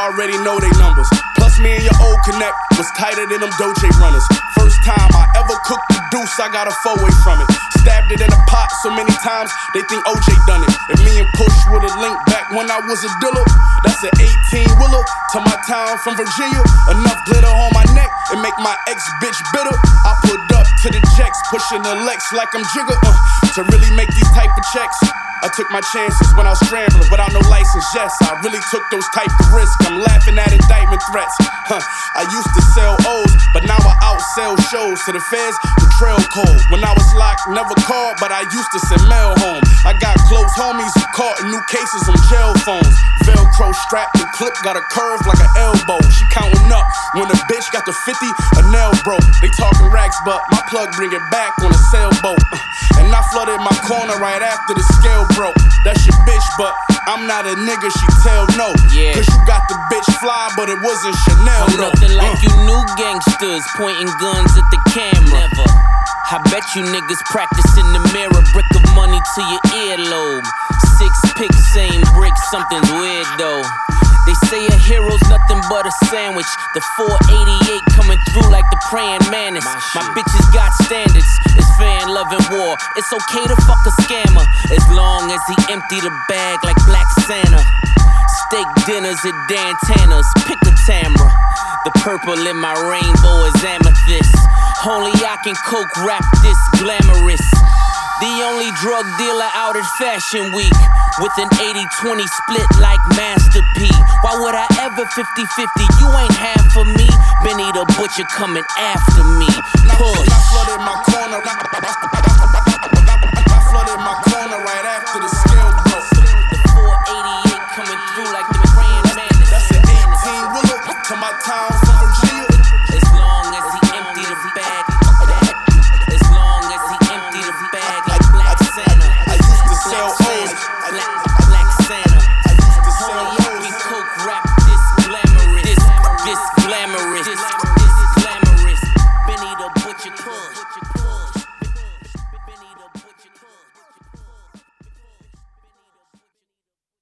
already know they numbers. Plus me and your old connect was tighter than them Doje runners. First time I ever cooked the deuce, I got a 4-way from it. Stabbed it in a pot so many times, they think OJ done it. If me and Push would've linked back when I was a dealer, that's an 18-wheeler to my town from Virginia. Enough glitter on my neck and make my ex-bitch bitter. I pulled up to the checks, pushing the Lex like I'm Jigger. To really make these type of checks, I took my chances when I was scrambling without no license. Yes, I really took those type of risks. I'm laughing at indictment threats. I used to sell O's, but now I outsell shows. To the feds, the trail cold. When I was locked, never called, but I used to send mail home. I got close homies who caught in new cases on jail phones. Velcro strapped and clip got a curve like an elbow. She counting up when the bitch got the 50, a nail broke. They talking racks, but my plug bring it back on a sailboat. And I flooded my corner right after the scale broke. That's your bitch, but I'm not a nigga, she tell no. Yeah. Cause you got the bitch fly, but it wasn't Chanel, I'm nothing like you new gangsters pointing guns at the camera. Never. I bet you niggas practice in the mirror. Brick of money to your earlobe. 6 picks, same brick, something's weird though. They say a hero's nothing but a sandwich. The 488 coming through like the praying mantis. My bitches got standards. It's fan loving war. It's okay to fuck a scammer as long as he empty the bag like Black Santa. Steak dinners at Dantana's. Pick a Tamra. The purple in my rainbow is amethyst. Only I can coke rap this glamorous. The only drug dealer out at Fashion Week with an 80-20 split like Master P. Why would I ever 50-50? You ain't half of me. Benny the Butcher coming after me. Push. I flooded my corner.